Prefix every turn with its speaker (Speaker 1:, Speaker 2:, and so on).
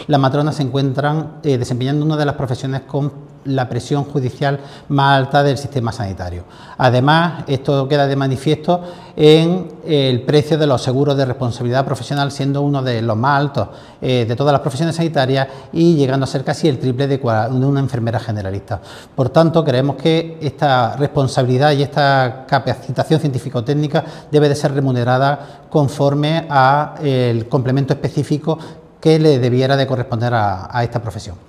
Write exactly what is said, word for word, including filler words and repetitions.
Speaker 1: las matronas se encuentran eh, desempeñando una de las profesiones con la presión judicial más alta del sistema sanitario. Además, esto queda de manifiesto en el precio de los seguros de responsabilidad profesional, siendo uno de los más altos eh, de todas las profesiones sanitarias y llegando a ser casi el triple de, de una enfermera generalista. Por tanto, creemos que esta responsabilidad y esta capacitación científico-técnica debe de ser remunerada conforme al complemento específico que le debiera de corresponder a, a esta profesión.